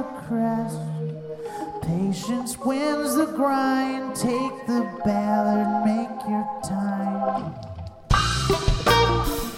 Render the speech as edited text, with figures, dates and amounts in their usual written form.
crest. Patience wins the grind. Take the ballot, make your time.